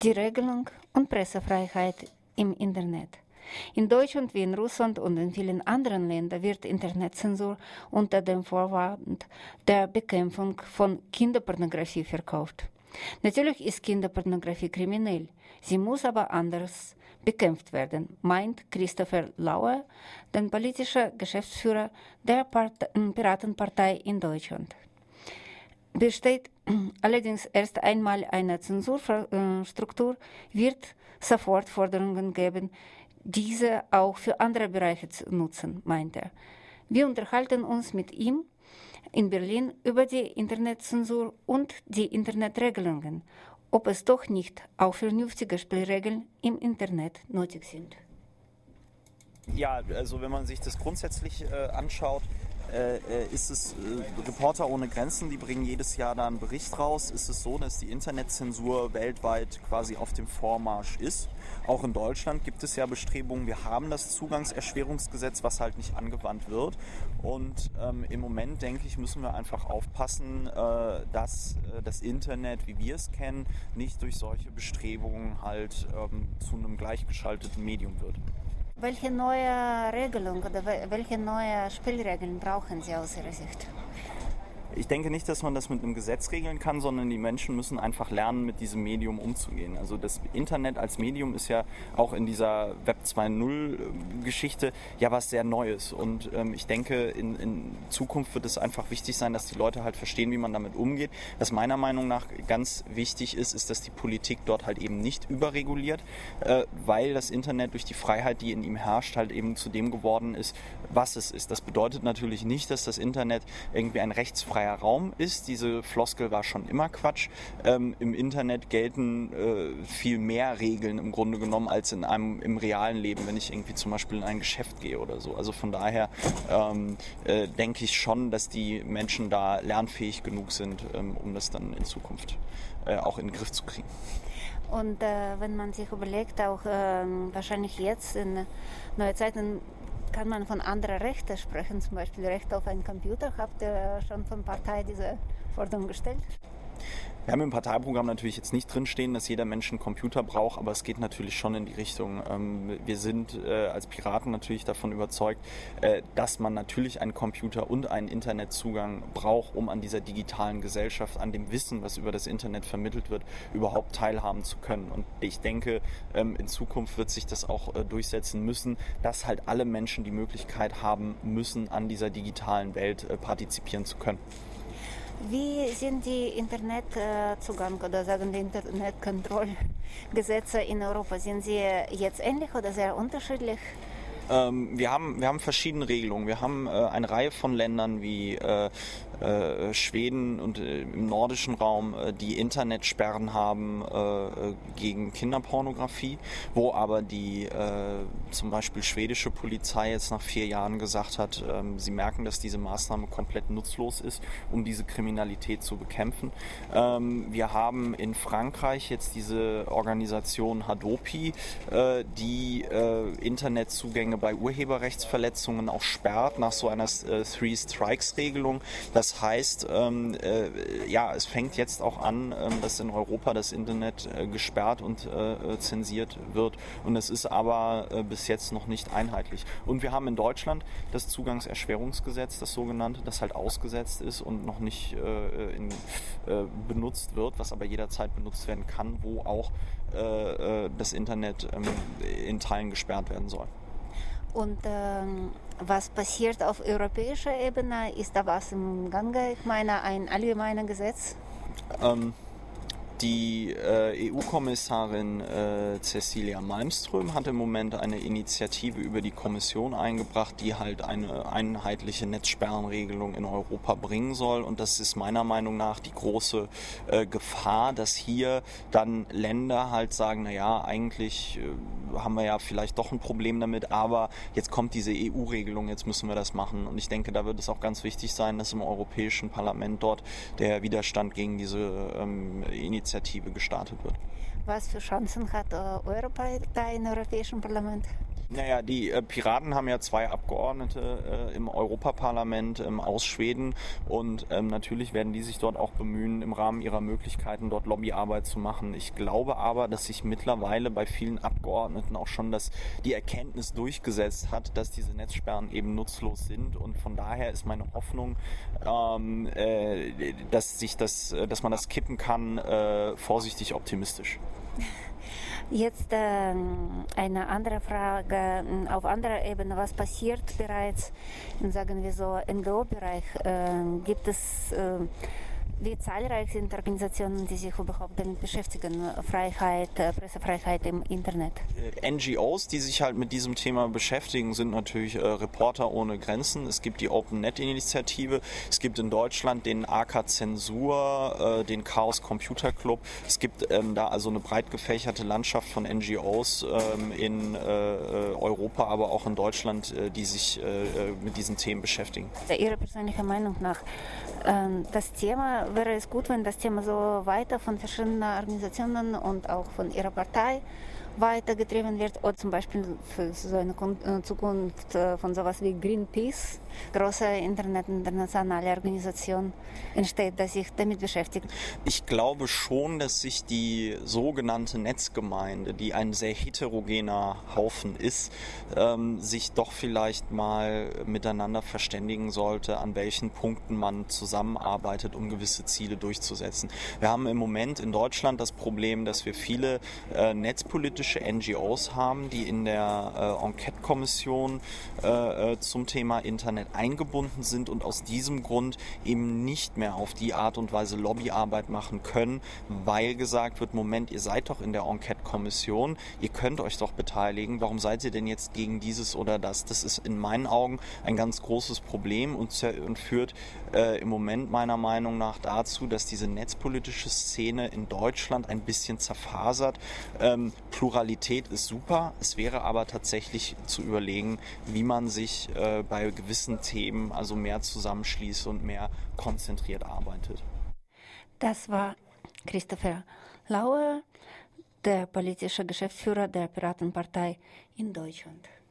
die Regelung und Pressefreiheit im Internet. In Deutschland wie in Russland und in vielen anderen Ländern wird Internetzensur unter dem Vorwand der Bekämpfung von Kinderpornografie verkauft. Natürlich ist Kinderpornografie kriminell, sie muss aber anders bekämpft werden, meint Christopher Lauer, der politische Geschäftsführer der Piratenpartei in Deutschland. Besteht allerdings erst einmal eine Zensurstruktur, wird sofort Forderungen geben, diese auch für andere Bereiche zu nutzen, meint er. Wir unterhalten uns mit ihm in Berlin über die Internetzensur und die Internetregelungen, ob es doch nicht auch vernünftige Spielregeln im Internet nötig sind. Ja, also wenn man sich das grundsätzlich anschaut, ist es Reporter ohne Grenzen, die bringen jedes Jahr da einen Bericht raus. Ist es so, dass die Internetzensur weltweit quasi auf dem Vormarsch ist. Auch in Deutschland gibt es ja Bestrebungen. Wir haben das Zugangserschwerungsgesetz, was halt nicht angewandt wird. Und im Moment, denke ich, müssen wir einfach aufpassen, dass das Internet, wie wir es kennen, nicht durch solche Bestrebungen halt zu einem gleichgeschalteten Medium wird. Welche neue Regelung oder welche neue Spielregeln brauchen Sie aus Ihrer Sicht? Ich denke nicht, dass man das mit einem Gesetz regeln kann, sondern die Menschen müssen einfach lernen, mit diesem Medium umzugehen. Also das Internet als Medium ist ja auch in dieser Web 2.0 Geschichte ja was sehr Neues. Und ich denke, in Zukunft wird es einfach wichtig sein, dass die Leute halt verstehen, wie man damit umgeht. Was meiner Meinung nach ganz wichtig ist, ist, dass die Politik dort halt eben nicht überreguliert, weil das Internet durch die Freiheit, die in ihm herrscht, halt eben zu dem geworden ist, was es ist. Das bedeutet natürlich nicht, dass das Internet irgendwie ein rechtsfreier Raum ist. Diese Floskel war schon immer Quatsch. Im Internet gelten viel mehr Regeln im Grunde genommen als im realen Leben, wenn ich irgendwie zum Beispiel in ein Geschäft gehe oder so. Also von daher denke ich schon, dass die Menschen da lernfähig genug sind, um das dann in Zukunft auch in den Griff zu kriegen. Und wenn man sich überlegt, auch wahrscheinlich jetzt in neue Zeiten, kann man von anderen Rechten sprechen, zum Beispiel Recht auf einen Computer. Habt ihr schon von Partei diese Forderung gestellt? Wir haben im Parteiprogramm natürlich jetzt nicht drinstehen, dass jeder Mensch einen Computer braucht, aber es geht natürlich schon in die Richtung. Wir sind als Piraten natürlich davon überzeugt, dass man natürlich einen Computer und einen Internetzugang braucht, um an dieser digitalen Gesellschaft, an dem Wissen, was über das Internet vermittelt wird, überhaupt teilhaben zu können. Und ich denke, in Zukunft wird sich das auch durchsetzen müssen, dass halt alle Menschen die Möglichkeit haben müssen, an dieser digitalen Welt partizipieren zu können. Wie sind die Internetzugang oder sagen die Internetkontrollgesetze in Europa? Sind sie jetzt ähnlich oder sehr unterschiedlich? Wir haben verschiedene Regelungen. Wir haben eine Reihe von Ländern wie Schweden und im nordischen Raum, die Internetsperren haben gegen Kinderpornografie, wo aber die zum Beispiel schwedische Polizei jetzt nach 4 Jahren gesagt hat, sie merken, dass diese Maßnahme komplett nutzlos ist, um diese Kriminalität zu bekämpfen. Wir haben in Frankreich jetzt diese Organisation Hadopi, die Internetzugänge bei Urheberrechtsverletzungen auch sperrt nach so einer Three-Strikes-Regelung. Das heißt, es fängt jetzt auch an, dass in Europa das Internet gesperrt und zensiert wird. Und es ist aber bis jetzt noch nicht einheitlich. Und wir haben in Deutschland das Zugangserschwerungsgesetz, das sogenannte, das halt ausgesetzt ist und noch nicht benutzt wird, was aber jederzeit benutzt werden kann, wo auch das Internet in Teilen gesperrt werden soll. Und was passiert auf europäischer Ebene? Ist da was im Gange? Ich meine, ein allgemeines Gesetz? Die EU-Kommissarin Cecilia Malmström hat im Moment eine Initiative über die Kommission eingebracht, die halt eine einheitliche Netzsperrenregelung in Europa bringen soll. Und das ist meiner Meinung nach die große Gefahr, dass hier dann Länder halt sagen, naja, eigentlich haben wir ja vielleicht doch ein Problem damit, aber jetzt kommt diese EU-Regelung, jetzt müssen wir das machen. Und ich denke, da wird es auch ganz wichtig sein, dass im Europäischen Parlament dort der Widerstand gegen diese Initiative gestartet wird. Was für Chancen hat eure Partei im Europäischen Parlament? Naja, die Piraten haben ja 2 Abgeordnete im Europaparlament aus Schweden und natürlich werden die sich dort auch bemühen, im Rahmen ihrer Möglichkeiten dort Lobbyarbeit zu machen. Ich glaube aber, dass sich mittlerweile bei vielen Abgeordneten auch schon die Erkenntnis durchgesetzt hat, dass diese Netzsperren eben nutzlos sind, und von daher ist meine Hoffnung, dass man das kippen kann, vorsichtig optimistisch. Jetzt eine andere Frage auf anderer Ebene. Was passiert bereits, sagen wir so, im NGO-Bereich? Gibt es, wie zahlreich sind Organisationen, die sich überhaupt damit beschäftigen? Freiheit, Pressefreiheit im Internet? NGOs, die sich halt mit diesem Thema beschäftigen, sind natürlich Reporter ohne Grenzen. Es gibt die OpenNet-Initiative, es gibt in Deutschland den AK Zensur, den Chaos Computer Club. Es gibt da also eine breit gefächerte Landschaft von NGOs in Europa, aber auch in Deutschland, die sich mit diesen Themen beschäftigen. Ihrer persönlichen Meinung nach, das Thema, wäre es gut, wenn das Thema so weiter von verschiedenen Organisationen und auch von Ihrer Partei weitergetrieben wird, oder zum Beispiel für so eine Zukunft von sowas wie Greenpeace, große internationale Organisation, entsteht, dass sich damit beschäftigt? Ich glaube schon, dass sich die sogenannte Netzgemeinde, die ein sehr heterogener Haufen ist, sich doch vielleicht mal miteinander verständigen sollte, an welchen Punkten man zusammenarbeitet, um gewisse Ziele durchzusetzen. Wir haben im Moment in Deutschland das Problem, dass wir viele netzpolitische NGOs haben, die in der Enquete-Kommission zum Thema Internet eingebunden sind und aus diesem Grund eben nicht mehr auf die Art und Weise Lobbyarbeit machen können, weil gesagt wird, Moment, ihr seid doch in der Enquete-Kommission, ihr könnt euch doch beteiligen, warum seid ihr denn jetzt gegen dieses oder das? Das ist in meinen Augen ein ganz großes Problem und führt im Moment meiner Meinung nach dazu, dass diese netzpolitische Szene in Deutschland ein bisschen zerfasert. Pluralität ist super, es wäre aber tatsächlich zu überlegen, wie man sich bei gewissen Themen also mehr zusammenschließt und mehr konzentriert arbeitet. Das war Christopher Lauer, der politische Geschäftsführer der Piratenpartei in Deutschland.